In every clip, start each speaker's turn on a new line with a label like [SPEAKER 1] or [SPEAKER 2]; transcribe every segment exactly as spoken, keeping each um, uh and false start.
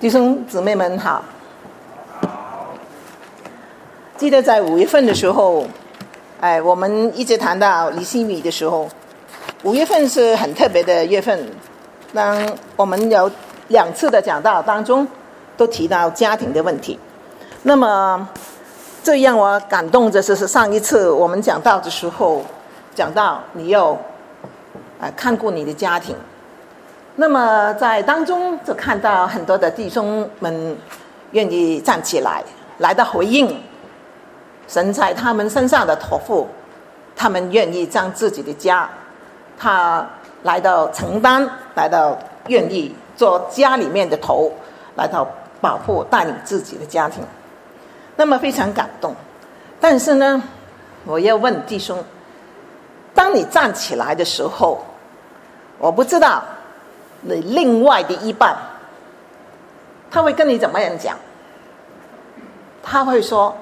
[SPEAKER 1] 弟兄姊妹们好。记得在五月份的时候，哎，我们一直谈到尼希米的时候，五月份是很特别的月份。当我们有两次的讲道当中，都提到家庭的问题。那么，最让我感动的是上一次我们讲道的时候，讲到你要呃看顾你的家庭。那么在当中就看到很多的弟兄们愿意站起来，来到回应神在他们身上的托付，他们愿意将自己的家，他来到承担，来到愿意做家里面的头，来到保护带领自己的家庭。那么非常感动。但是呢，我要问弟兄，当你站起来的时候，我不知道你另外的一半他会跟你怎么样讲？他会说，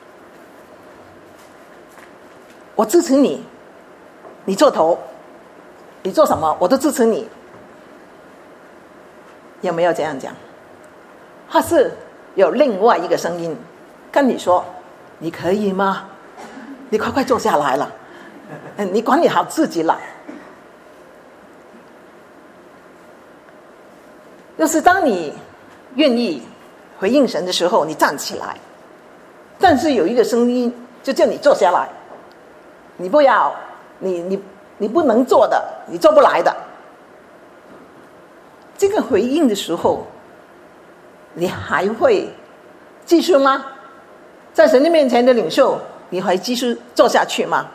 [SPEAKER 1] 我支持你，你做头，你做什么我都支持你。有没有这样讲？还是有另外一个声音跟你说，你可以吗？你快快坐下来了，你管理好自己了。就是当你愿意回应神的时候，你站起来，但是有一个声音就叫你坐下来，你不要，你你你不能做的，你做不来的。这个回应的时候，你还会继续吗？在神的面前的领袖，你还继续做下去吗？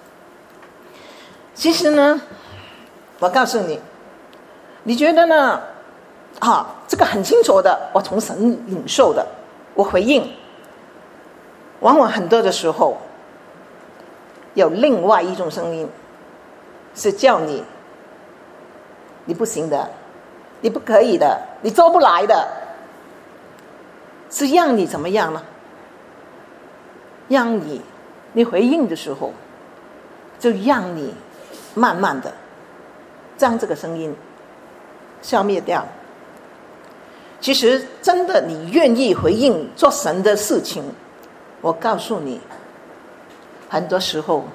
[SPEAKER 1] 其实呢，我告诉你，你觉得呢？啊，这个很清楚的，我从神领受的，我回应。往往很多的时候，有另外一种声音，是叫你，你不行的，你不可以的，你做不来的，是让你怎么样呢？让你，你回应的时候，就让你慢慢的将这个声音消灭掉。其实真的你愿意回应做神的事情，我告诉你，很多时候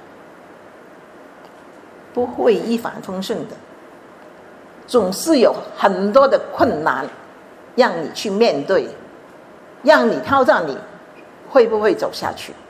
[SPEAKER 1] 不会一帆风顺的，总是有很多的困难让你去面对，让你挑战你会不会走下去。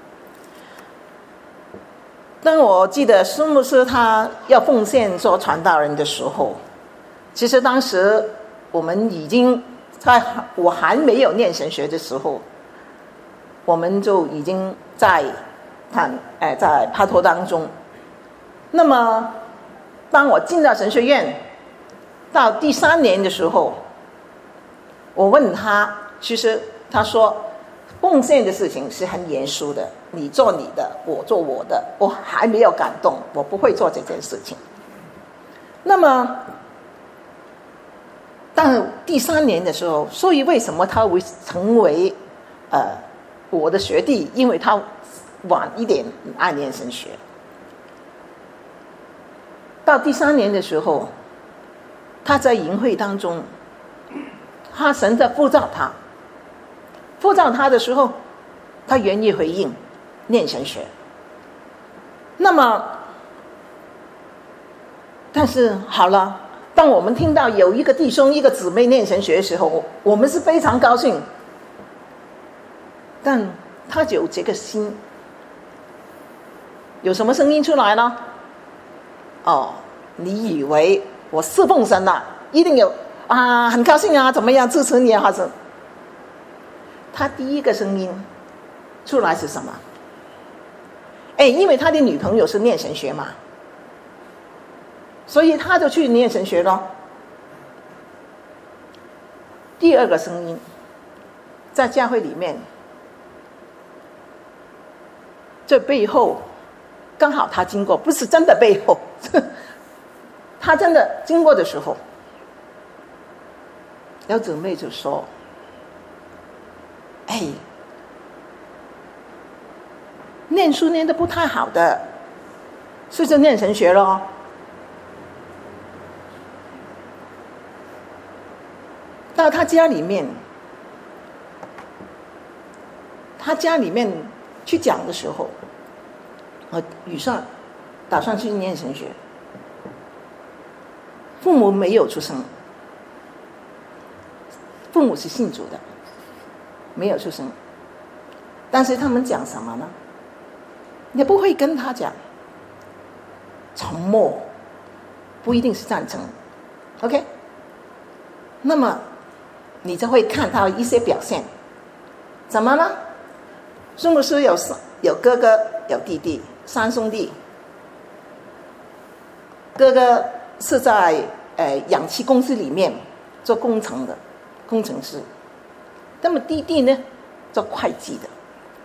[SPEAKER 1] 当我记得苏牧师他要奉献做传道人的时候，其实当时我们已经在我还没有念神学的时候，我们就已经在谈哎在帕托当中。那么当我进到神学院到第三年的时候，我问他，其实他说奉献的事情是很严肃的，你做你的，我做我的，我还没有感动，我不会做这件事情。那么但第三年的时候，所以为什么他会成为呃我的学弟？因为他晚一点爱念神学。到第三年的时候，他在营会当中，他神在呼召他，呼召他的时候，他愿意回应念神学。那么，但是好了。当我们听到有一个弟兄一个姊妹念神学的时候，我们是非常高兴，但他就有这个心，有什么声音出来呢？哦，你以为我侍奉神了，一定有啊，很高兴啊，怎么样支持你啊？还是他第一个声音出来是什么？哎，因为他的女朋友是念神学嘛，所以他就去念神学了。第二个声音，在教会里面，这背后刚好他经过，不是真的背后，他真的经过的时候，有姊妹就说：“哎，念书念得不太好的，是不是念神学咯？”但到他家里面，他家里面去讲的时候，我雨上打算去念神学，父母没有出生，父母是信主的，没有出生，但是他们讲什么呢？你不会跟他讲，沉默不一定是赞成 ，OK？ 那么你就会看到一些表现，怎么呢？孙牧师有有哥哥有弟弟，三兄弟。哥哥是在呃氧气公司里面做工程的工程师，那么弟弟呢做会计的。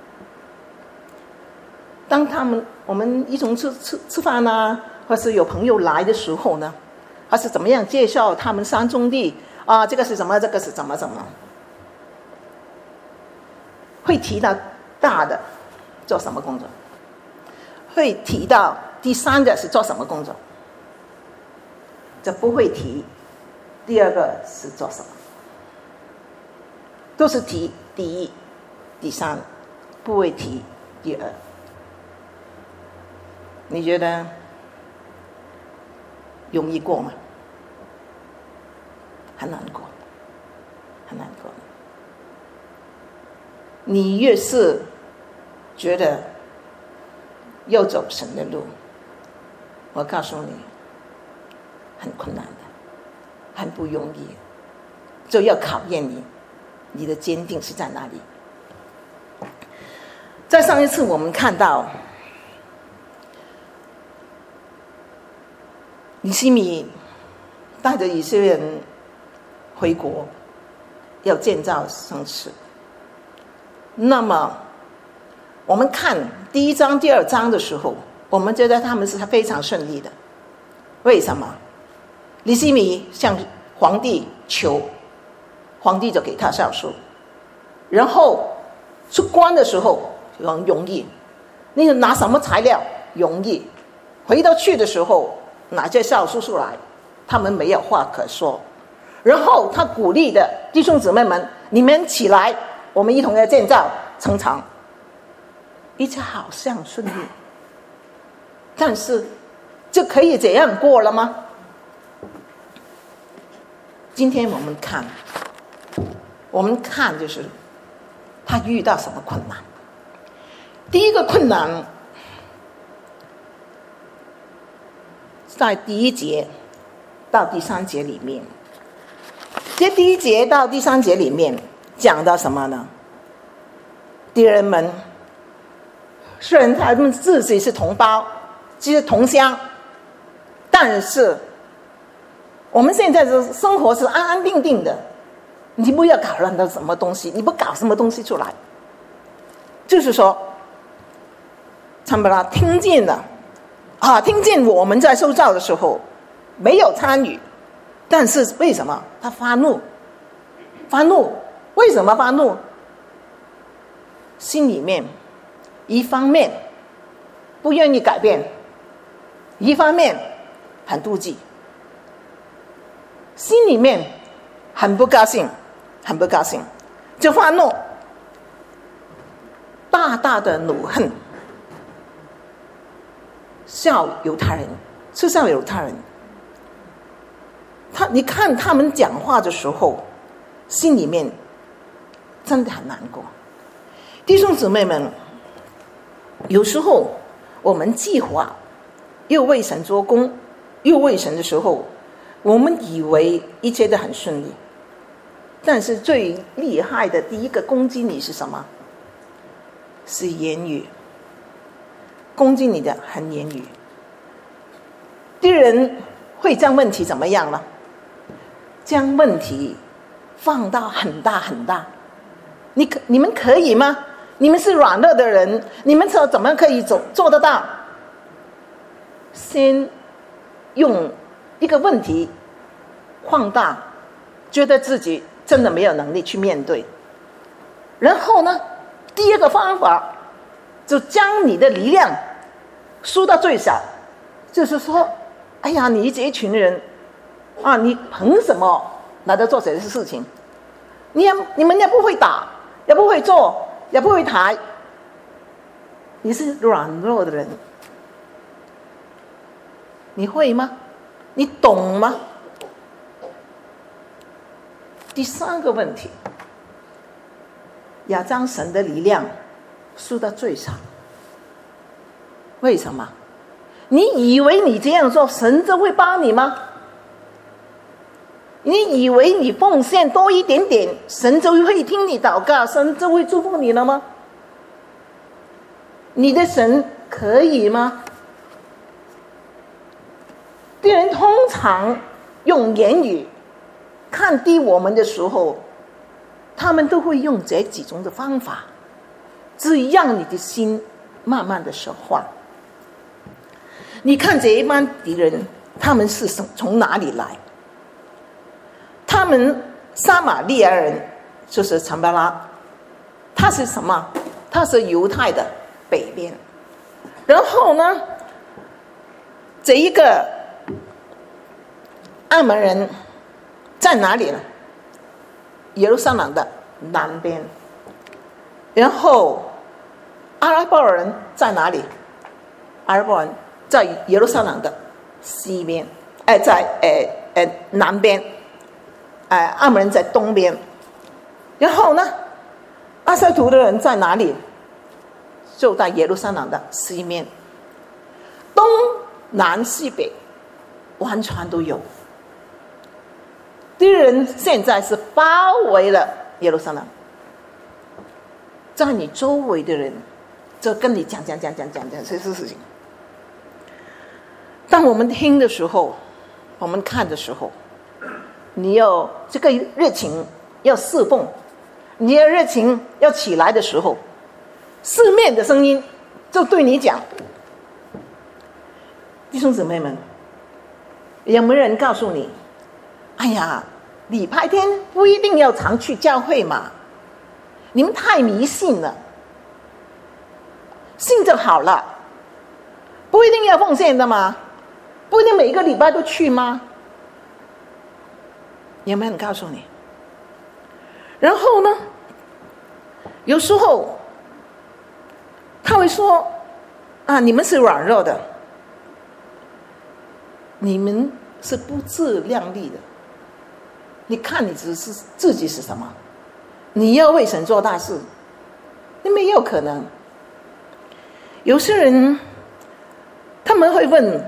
[SPEAKER 1] 当他们我们一同吃吃吃饭啊，或是有朋友来的时候呢，还是怎么样介绍他们三兄弟啊？这个是什么？这个是怎么怎么？会提到大的做什么工作，会提到第三个是做什么工作，就不会提第二个是做什么，都是提第一、第三，不会提第二。你觉得容易过吗？很难过，很难过。你越是觉得要走神的路，我告诉你，很困难的，很不容易，就要考验你，你的坚定是在哪里。在上一次我们看到尼希米带着以色列人回国，要建造城池。那么我们看第一章第二章的时候，我们觉得他们是非常顺利的。为什么？尼希米向皇帝求，皇帝就给他诏书，然后出关的时候很容易，你拿什么材料容易，回到去的时候拿这诏书出来，他们没有话可说。然后他鼓励的弟兄姊妹们，你们起来，我们一同来建造城墙。一切好像顺利，但是就可以这样过了吗？今天我们看，我们看就是他遇到什么困难。第一个困难在第一节到第三节里面，这第一节到第三节里面讲到什么呢？敌人们虽然他们自己是同胞，是同乡，但是我们现在的生活是安安定定的，你不要搞乱到什么东西，你不搞什么东西出来。就是说参巴拉听见了啊，听见我们在受造的时候没有参与，但是为什么他发怒？发怒为什么发怒？心里面一方面不愿意改变，一方面很妒忌，心里面很不高兴，很不高兴，就发怒，大大的怒恨，笑犹太人，嗤笑犹太人。他，你看他们讲话的时候，心里面真的很难过。弟兄姊妹们，有时候我们计划又为神做工，又为神的时候，我们以为一切都很顺利，但是最厉害的第一个攻击你是什么？是言语，攻击你的很言语。敌人会将问题怎么样呢？将问题放到很大很大。你可你们可以吗？你们是软弱的人，你们怎么可以做做得到？先用一个问题放大，觉得自己真的没有能力去面对。然后呢，第二个方法就将你的力量缩到最小，就是说，哎呀，你这一群人啊，你凭什么来到做这些事情？ 你也你们也不会打，也不会做，也不会抬，你是软弱的人，你会吗？你懂吗？第三个问题，要将神的力量输到最少。为什么？你以为你这样做，神就会帮你吗？你以为你奉献多一点点，神就会听你祷告，神就会祝福你了吗？你的神可以吗？敌人通常用言语看低我们的时候，他们都会用这几种的方法，只让你的心慢慢的消化。你看这一帮敌人，他们是从哪里来？他们撒玛利亚人就是参巴拉，他是什么？他是犹太的北边。然后呢，这一个亚门人在哪里呢？耶路撒冷的南边。然后阿拉伯人在哪里？阿拉伯人在耶路撒冷的西边，哎，在哎哎南边。哎，亚门人在东边。然后呢，阿塞图的人在哪里？就在耶路撒冷的西面。东南西北完全都有。敌人现在是包围了耶路撒冷，在你周围的人就跟你讲讲讲讲讲讲这些事情。当我们听的时候，我们看的时候，你要这个热情要侍奉，你要热情要起来的时候，四面的声音就对你讲。弟兄姊妹们，有没有人告诉你，哎呀，礼拜天不一定要常去教会嘛，你们太迷信了，信就好了，不一定要奉献的吗？不一定每一个礼拜都去吗？有没有人告诉你？然后呢，有时候他会说啊，你们是软弱的，你们是不自量力的，你看你只是自己是什么？你要为神做大事，那没有可能。有些人他们会问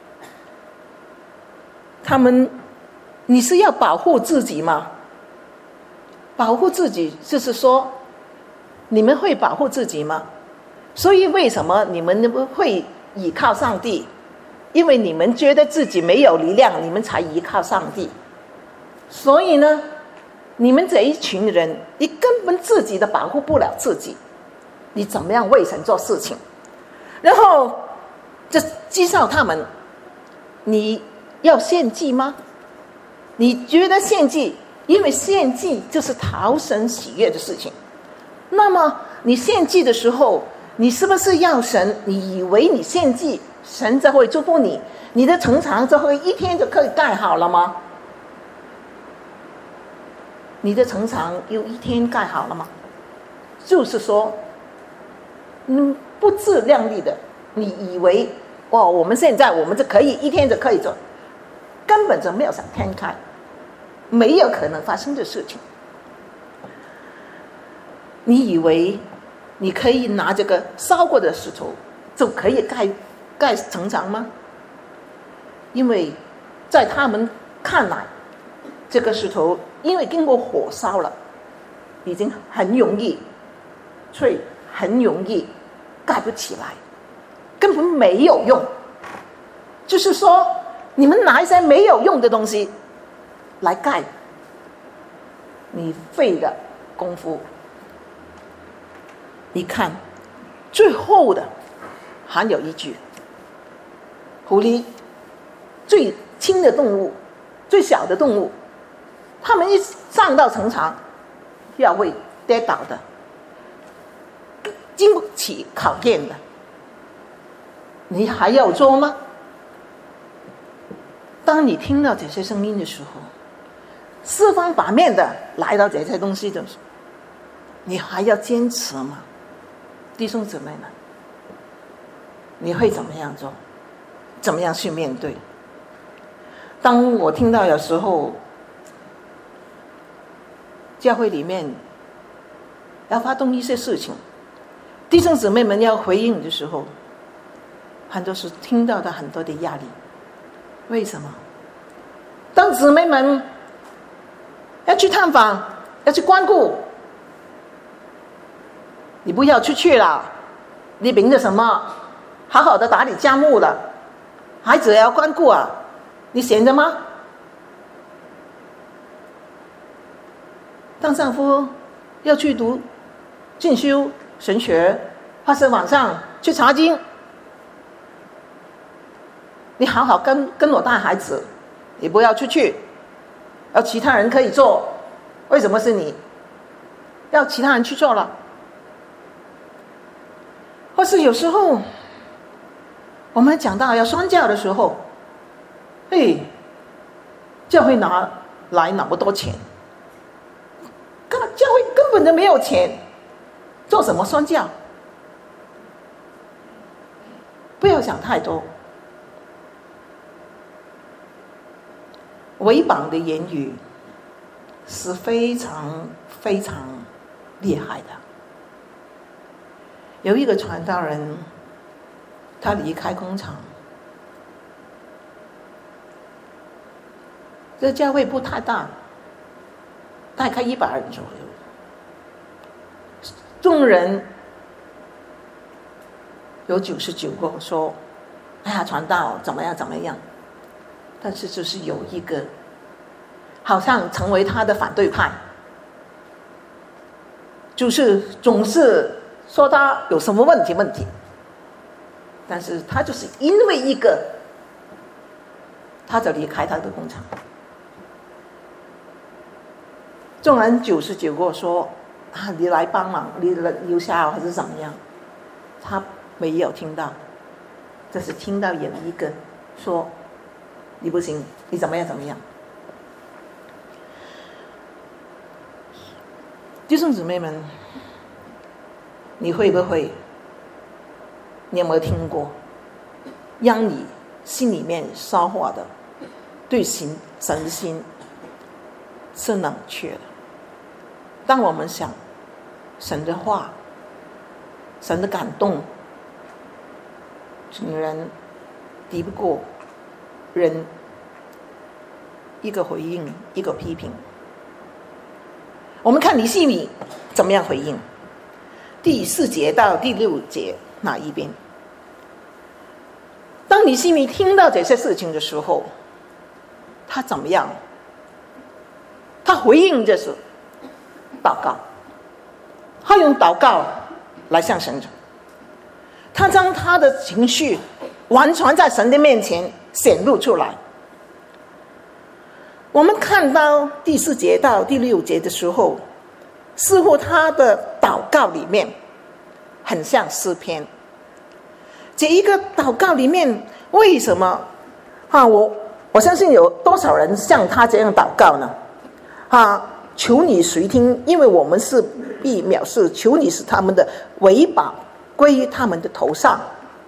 [SPEAKER 1] 他们，你是要保护自己吗？保护自己就是说，你们会保护自己吗？所以为什么你们会依靠上帝？因为你们觉得自己没有力量，你们才依靠上帝。所以呢，你们这一群人，你根本自己都保护不了自己，你怎么样为神做事情？然后就讥笑他们，你要献祭吗？你觉得献祭，因为献祭就是讨神喜悦的事情。那么你献祭的时候，你是不是要神？你以为你献祭，神就会祝福你，你的城墙就会一天就可以盖好了吗？你的城墙有一天盖好了吗？就是说，嗯，不自量力的，你以为哇，我们现在我们就可以一天就可以做，根本就没有想天开，没有可能发生的事情。你以为你可以拿这个烧过的石头就可以盖盖城墙吗？因为在他们看来，这个石头因为经过火烧了，已经很容易，所以很容易盖不起来，根本没有用。就是说，你们拿一些没有用的东西来盖，你费的功夫。你看，最后的还有一句：狐狸，最轻的动物，最小的动物，他们一上到城墙，要会跌倒的，经不起考验的。你还要做吗？当你听到这些声音的时候， 四方八面的来到这些东西的时候，你还要坚持吗？弟兄姊妹们，你会怎么样做？怎么样去面对？当我听到有时候教会里面要发动一些事情，弟兄姊妹们要回应的时候，很多时听到的很多的压力。为什么？当姊妹们要去探访，要去关顾，你不要出去了，你凭着什么好好的打理家务了？孩子也要关顾啊，你闲着吗？当丈夫要去读进修神学，或是晚上去查经，你好好跟跟我带孩子，你不要出去，要其他人可以做，为什么是你要其他人去做了？或是有时候我们讲到要宣教的时候，哎，教会拿来那么多钱，教会根本就没有钱，做什么宣教？不要想太多。违绑的言语是非常非常厉害的。有一个传道人，他离开工厂，这教会不太大，大概一百人左右。众人有九十九个说：“哎呀，传道怎么样怎么样。”但是就是有一个，好像成为他的反对派，就是总是说他有什么问题问题。但是他就是因为一个，他就离开他的工厂。众人九十九个说啊，你来帮忙，你来留下还是怎么样？他没有听到，这是听到有一个说你不行，你怎么样怎么样？弟兄姊妹们，你会不会？你有没有听过，让你心里面烧化的，对神神心是冷却的？当我们想神的话，神的感动，女人敌不过人一个回应，一个批评。我们看尼希米怎么样回应。第四节到第六节哪一边？当尼希米听到这些事情的时候，他怎么样？他回应就是祷告，他用祷告来向神，他将他的情绪完全在神的面前显露出来。我们看到第四节到第六节的时候，似乎他的祷告里面很像诗篇。这一个祷告里面，为什么啊？我我相信有多少人像他这样祷告呢？啊，求你垂听，因为我们是必藐视，求你使他们的违法归于他们的头上。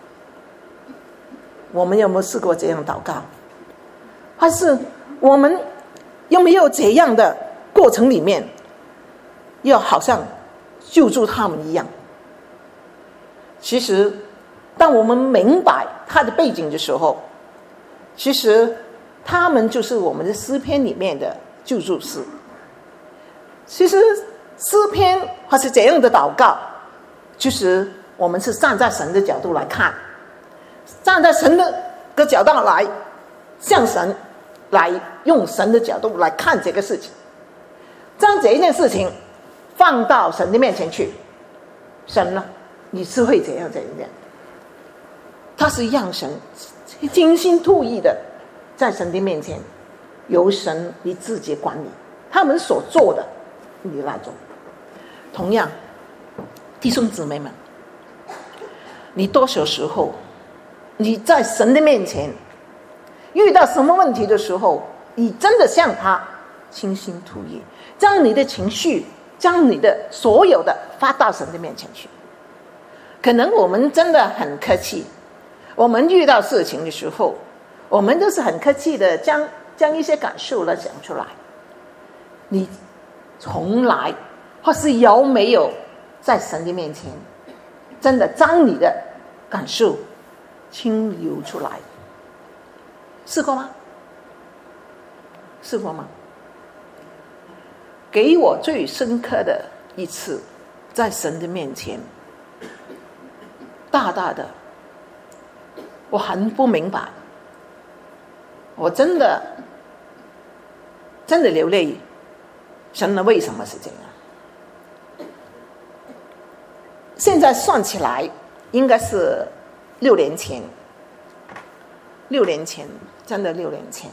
[SPEAKER 1] 我们有没有试过这样祷告？还是我们有没有这样的过程里面，要好像救助他们一样？其实当我们明白他的背景的时候，其实他们就是我们的诗篇里面的救助师。其实诗篇或是这样的祷告，其实我们是站在神的角度来看，站在神的个角度来向神来用神的角度来看这个事情，将这一件事情放到神的面前去。神呢，你是会怎样怎样？他是让神精心吐意的在神的面前，由神你自己管理，他们所做的你来做。同样，弟兄姊妹们，你多少时候你在神的面前遇到什么问题的时候，你真的向他倾心吐意，将你的情绪，将你的所有的发到神的面前去。可能我们真的很客气，我们遇到事情的时候，我们都是很客气的将将一些感受来讲出来。你从来或是有没有在神的面前真的将你的感受倾流出来？试过吗？试过吗？给我最深刻的一次，在神的面前大大的，我很不明白，我真的真的流泪，神呢为什么是这样？现在算起来应该是六年前，六年前，真的六年前，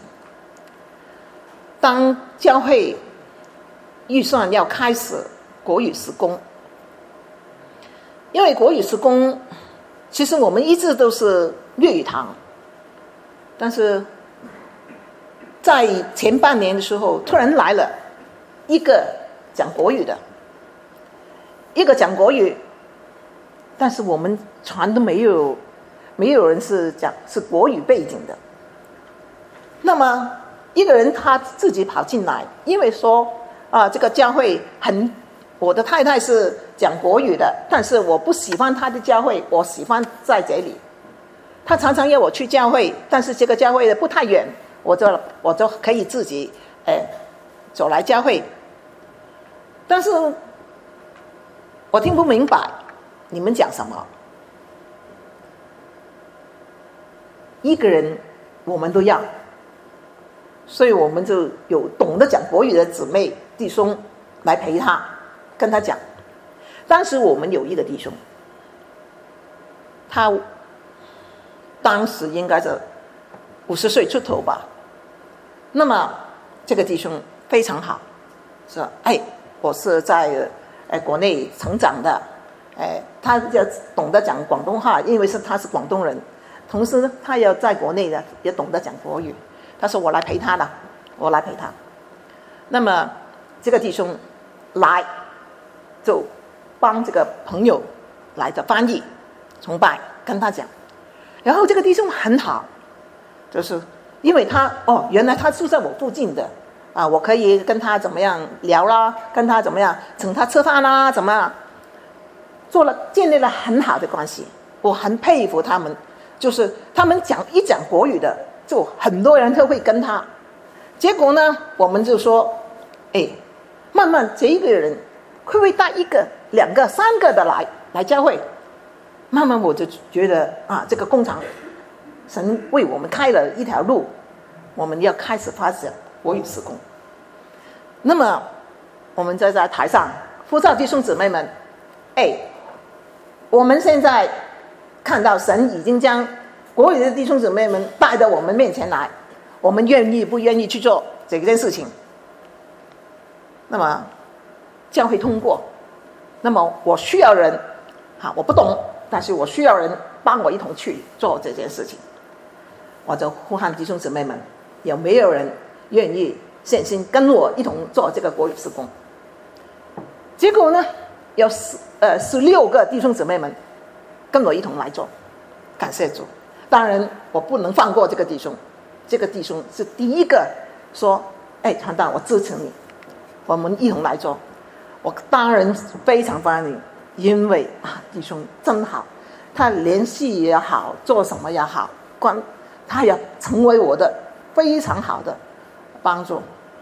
[SPEAKER 1] 当教会预算要开始国语施工，因为国语施工其实我们一直都是粤语堂，但是在前半年的时候突然来了一个讲国语的，一个讲国语，但是我们全都没有没有人是讲是国语背景的。那么一个人他自己跑进来，因为说啊，这个教会很，我的太太是讲国语的，但是我不喜欢她的教会，我喜欢在这里。她常常要我去教会，但是这个教会不太远，我就我就可以自己哎走来教会。但是我听不明白你们讲什么。一个人我们都要，所以我们就有懂得讲国语的姊妹弟兄来陪他，跟他讲。当时我们有一个弟兄，他当时应该是五十岁出头吧。那么这个弟兄非常好，说：“哎，我是在哎国内成长的，哎，他要懂得讲广东话，因为是他是广东人，同时呢，他要在国内的也懂得讲国语。他说我来陪他了，我来陪他。那么这个弟兄来，就帮这个朋友来的翻译崇拜，跟他讲。然后这个弟兄很好，就是因为他哦，原来他住在我附近的啊，我可以跟他怎么样聊啦，跟他怎么样请他吃饭啦，怎么样，做了建立了很好的关系。我很佩服他们，就是他们讲一讲国语的，就很多人都会跟他。结果呢，我们就说，哎，慢慢这一个人会不会带一个、两个、三个的来来教会？慢慢我就觉得啊，这个工厂神为我们开了一条路，我们要开始发展国语施工。那么我们就在台上呼召弟兄姊妹们，哎，我们现在看到神已经将国语的弟兄姊妹们带到我们面前来，我们愿意不愿意去做这件事情？那么教会通过，那么我需要人，好，我不懂，但是我需要人帮我一同去做这件事情。我就呼喊弟兄姊妹们，有没有人愿意献心跟我一同做这个国语施工？结果呢，有十呃十六个弟兄姊妹们跟我一同来做，感谢主。当然我不能放过这个弟兄，这个弟兄是第一个说，哎，传道，我支持你，我们一同来做。我当然非常欢迎，因为啊，弟兄真好，他联系也好，做什么也好，关他也成为我的非常好的帮助。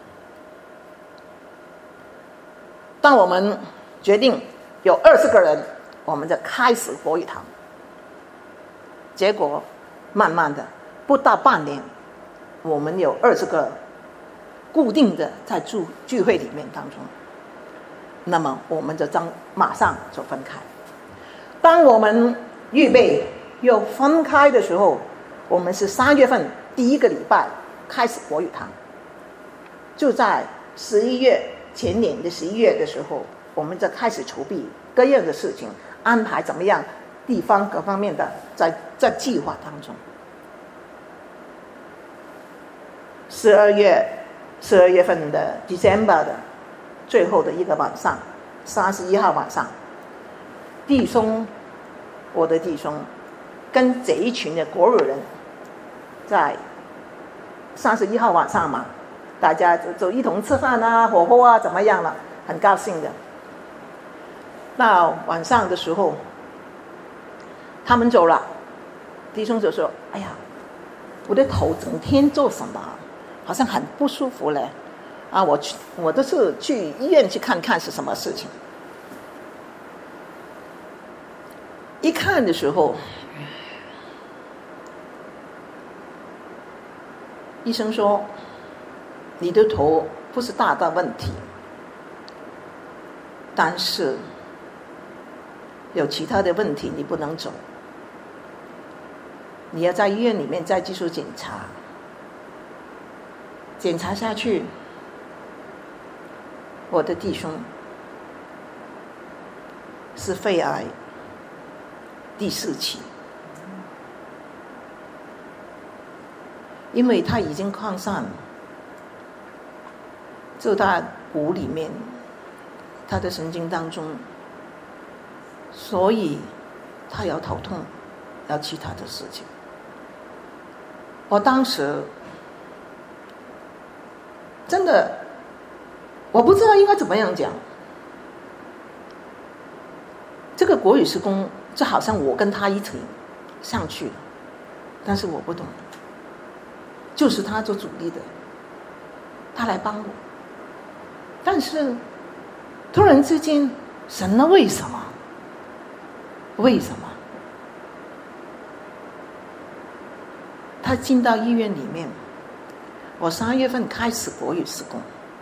[SPEAKER 1] 当我们决定有二十个人，我们就开始国语堂。结果慢慢的，不到半年，我们有二十个固定的在聚聚会里面当中。那么我们就将马上就分开。当我们预备又分开的时候，我们是三月份第一个礼拜开始国语堂。就在十一月前年的十一月的时候，我们就开始筹备各样的事情，安排怎么样，地方各方面的在在计划当中。十二月十二月份的 December 的最后的一个晚上，三十一号晚上，弟兄，我的弟兄，跟这一群的国语人，在三十一号晚上嘛，大家就就一同吃饭啊、火锅啊，怎么样了？很高兴的。到晚上的时候，他们走了，弟兄就说：“哎呀，我的头整天做什么，好像很不舒服嘞。啊，我去，我都是去医院去看看是什么事情。一看的时候，医生说你的头不是大的问题，但是有其他的问题，你不能走，你要在医院里面再继续检查，检查下去，我的弟兄是肺癌第四期，因为他已经扩散，就在骨里面，他的神经当中，所以他要头痛，要其他的事情。我当时真的我不知道应该怎么样讲。这个国语施工就好像我跟他一起上去了，但是我不懂，就是他做主力的，他来帮我。但是突然之间，神呢？为什么？为什么？他进到医院里面，我三月份开始国语施工，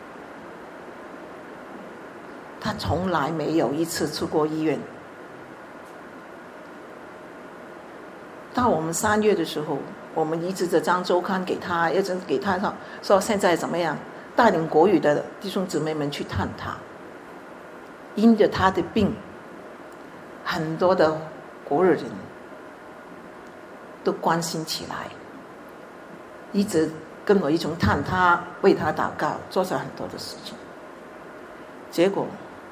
[SPEAKER 1] 他从来没有一次出过医院。到我们三月的时候，我们一直这张周刊给他，一直给他说说现在怎么样，带领国语的弟兄姊妹们去探他。因着他的病，很多的国语人都关心起来，一直跟我一同探他，为他祷告，做了很多的事情。结果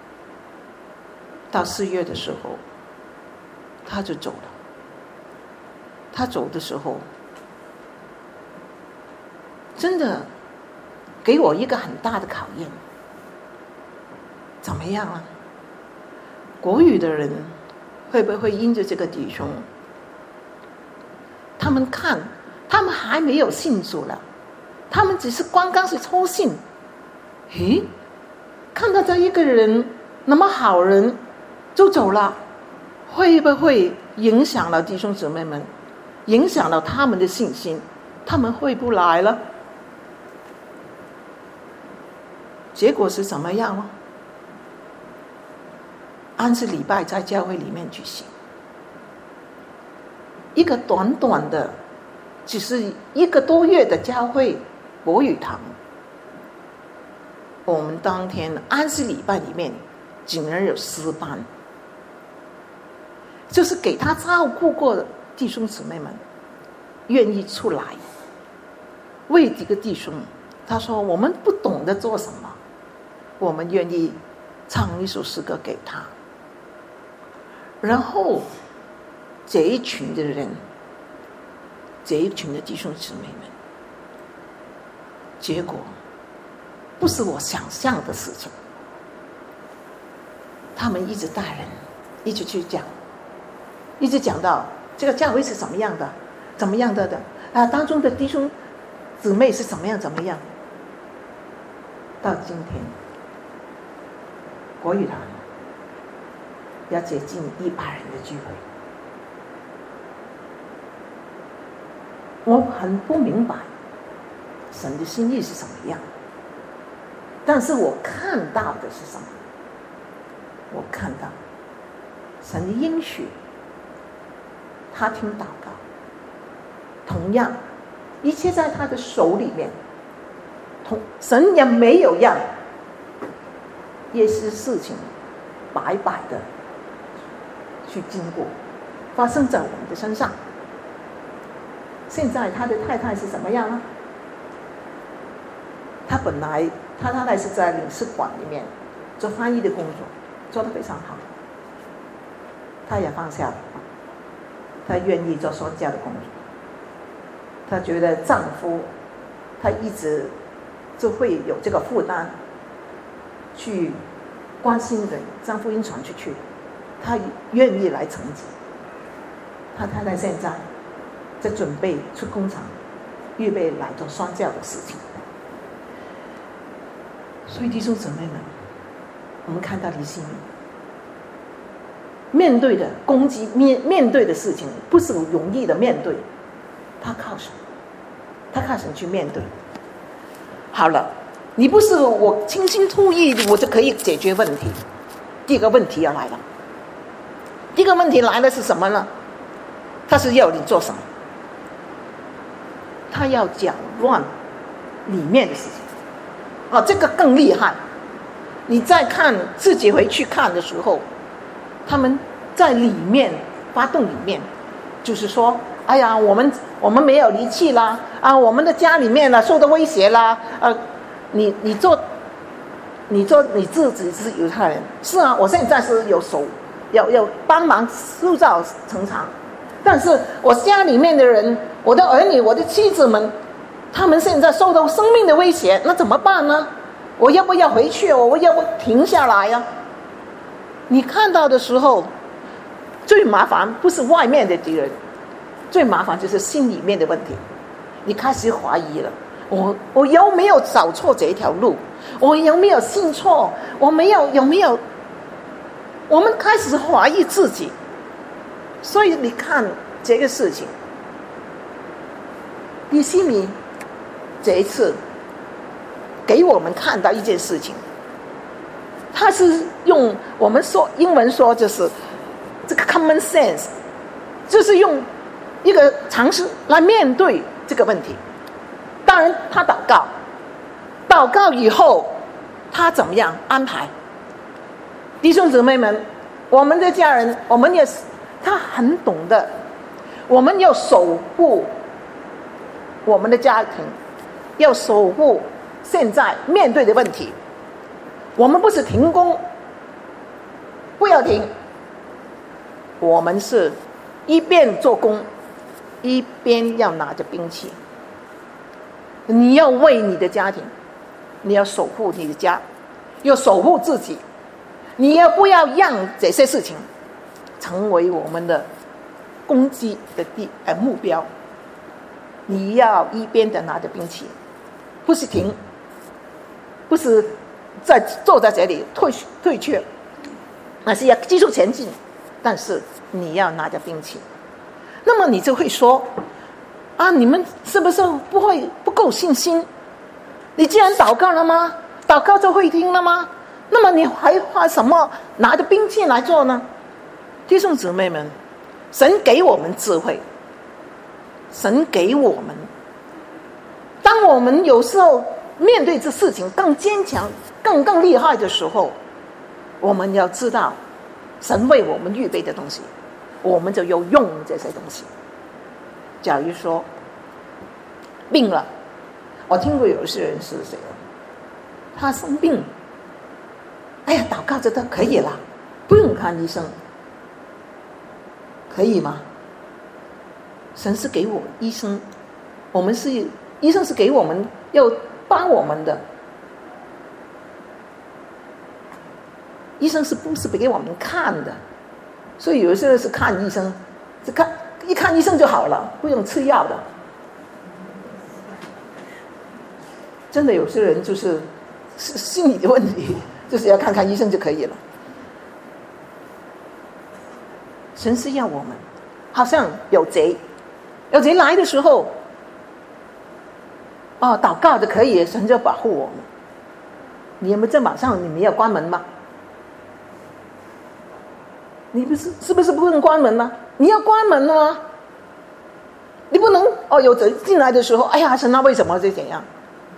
[SPEAKER 1] 到四月的时候，他就走了。他走的时候，真的给我一个很大的考验。怎么样啊？国语的人会不会因着这个弟兄，他们看，他们还没有信主了，他们只是刚刚是初信，诶，看到这一个人那么好人就走了，会不会影响了弟兄姊妹们，影响了他们的信心，他们会不来了？结果是怎么样啊？安息礼拜在教会里面举行，一个短短的只是一个多月的教会国语堂，我们当天安息礼拜里面竟然有诗班，就是给他照顾过的弟兄姊妹们愿意出来为这个弟兄，他说我们不懂得做什么，我们愿意唱一首诗歌给他。然后这一群的人，这一群的弟兄姊妹们，结果不是我想象的事情。他们一直带人一直去讲，一直讲到这个教会是怎么样的怎么样的的啊，当中的弟兄姊妹是怎么样怎么样。到今天国语堂要接近一百人的聚会，我很不明白神的心意是什么样，但是我看到的是什么？我看到神的应许，他听祷告，同样一切在他的手里面，同神也没有让一些事情白白的去经过，发生在我们的身上。现在他的太太是怎么样呢？ 他本来他太太是在领事馆里面做翻译的工作，做得非常好，他也放下了，他愿意做说教的工作。他觉得丈夫他一直就会有这个负担去关心人，将福音传出去，他愿意来承接。他太太现在在准备出工厂，预备来做宣教的事情。所以弟兄姊妹们，我们看到李希米面对的攻击，面面对的事情不是容易的面对，他靠神，他靠神去面对。好了，你不是我轻轻吐意我就可以解决问题。第一个问题要来了，第一个问题来的是什么呢？他是要你做什么？他要搅乱里面的事情。哦，这个更厉害。你再看自己回去看的时候，他们在里面发动里面，就是说，哎呀，我们我们没有力气啦，啊，我们的家里面呢受到威胁啦，呃，你你做，你做你自己是犹太人，是啊，我现在是有手，要要帮忙塑造城墙，但是我家里面的人，我的儿女，我的妻子们，他们现在受到生命的威胁，那怎么办呢？我要不要回去？我要不停下来呀、啊？你看到的时候，最麻烦不是外面的敌人，最麻烦就是心里面的问题。你开始怀疑了，我我有没有找错这条路？我有没有信错？我没有有没有？我们开始怀疑自己。所以你看这个事情，尼希米这一次给我们看到一件事情，他是用我们说英文说就是这个 common sense， 就是用一个常识来面对这个问题。当然他祷告，祷告以后他怎么样安排？弟兄姊妹们，我们的家人，我们也他很懂得，我们要守护我们的家庭，要守护现在面对的问题。我们不是停工，不要停，我们是一边做工，一边要拿着兵器。你要为你的家庭，你要守护你的家，要守护自己，你要不要让这些事情成为我们的攻击的地呃目标？你要一边的拿着兵器，不是停，不是在坐在这里退退却，而是要继续前进。但是你要拿着兵器，那么你就会说啊，你们是不是不会不够信心？你既然祷告了吗？祷告就会听了吗？那么你还花什么拿着兵器来做呢？弟兄姊妹们，神给我们智慧，神给我们，当我们有时候面对这事情更坚强、更更厉害的时候，我们要知道神为我们预备的东西，我们就要用这些东西。假如说病了，我听过有些人是谁，他生病，哎呀，祷告着都可以了，不用看医生，可以吗？神是给我医生，我们是医生是给我们要帮我们的，医生是不是给我们看的？所以有些人是看医生，是看一看医生就好了，不用吃药的。真的有些人就是是心理的问题，就是要看看医生就可以了。神是要我们，好像有贼，有贼来的时候，哦，祷告就可以，神就保护我们。你有没有在晚上你们要关门吗？你不是是不是不能关门吗？你要关门了吗？你不能哦，有贼进来的时候，哎呀，神啊，为什么这怎样？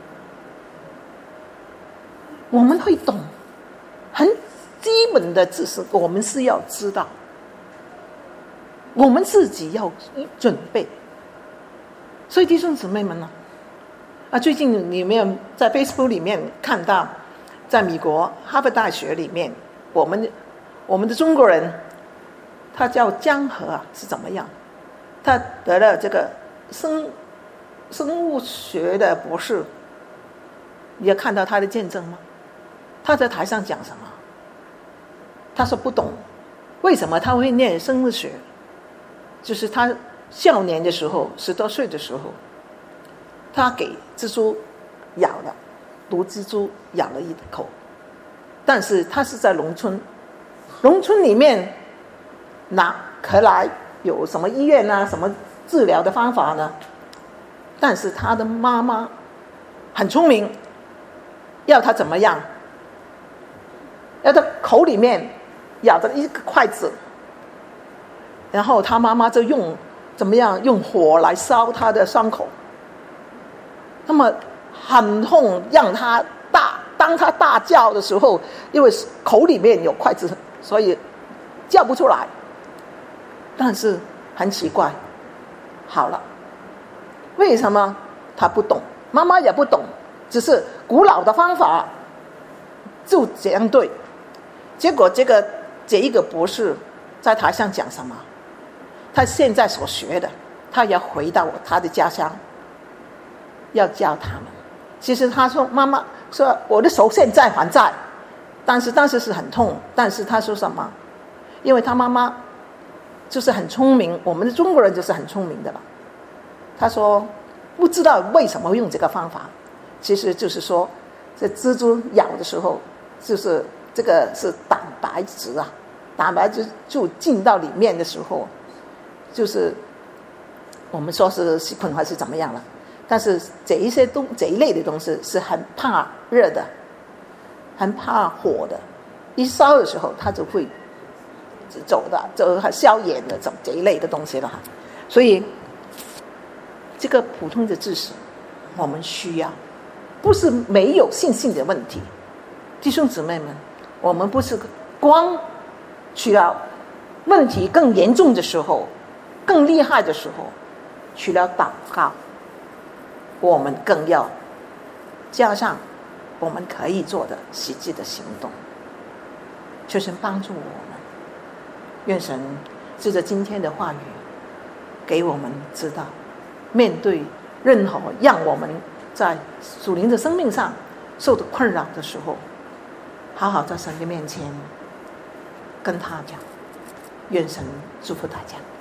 [SPEAKER 1] 我们会懂，很基本的知识，我们是要知道，我们自己要准备。所以弟兄姊妹们呢， 啊，最近你有没有在 Facebook 里面看到，在美国哈佛大学里面，我们我们的中国人，他叫江河啊，是怎么样？他得了这个生生物学的博士，你有看到他的见证吗？他在台上讲什么？他说不懂，为什么他会念生物学？就是他少年的时候，十多岁的时候，他给蜘蛛咬了，毒蜘蛛咬了一口，但是他是在农村，农村里面哪可来有什么医院啊，什么治疗的方法呢？但是他的妈妈很聪明，要他怎么样？要他口里面咬着一个筷子，然后他妈妈就用怎么样用火来烧他的伤口，那么很痛，让他大当他大叫的时候，因为口里面有筷子，所以叫不出来。但是很奇怪，好了，为什么他不懂？妈妈也不懂，只是古老的方法就这样对。结果这个这一个博士在台上讲什么？他现在所学的，他要回到他的家乡，要教他们。其实他说，妈妈说我的手现在还在，但是当时是很痛。但是他说什么？因为他妈妈就是很聪明，我们的中国人就是很聪明的了。他说不知道为什么会用这个方法，其实就是说，这蜘蛛咬的时候，就是这个是蛋白质啊，蛋白质就进到里面的时候，就是我们说是细菌还是怎么样了。但是这一些东这一类的东西是很怕热的，很怕火的，一烧的时候它就会走的，就消炎的这这一类的东西了哈。所以这个普通的知识我们需要，不是没有信心的问题。弟兄姊妹们，我们不是光需要问题更严重的时候，更厉害的时候，除了祷告，我们更要加上我们可以做的实际的行动。求神帮助我们，愿神借着今天的话语给我们知道，面对任何让我们在属灵的生命上受到困扰的时候，好好在神的面前跟他讲。愿神祝福大家。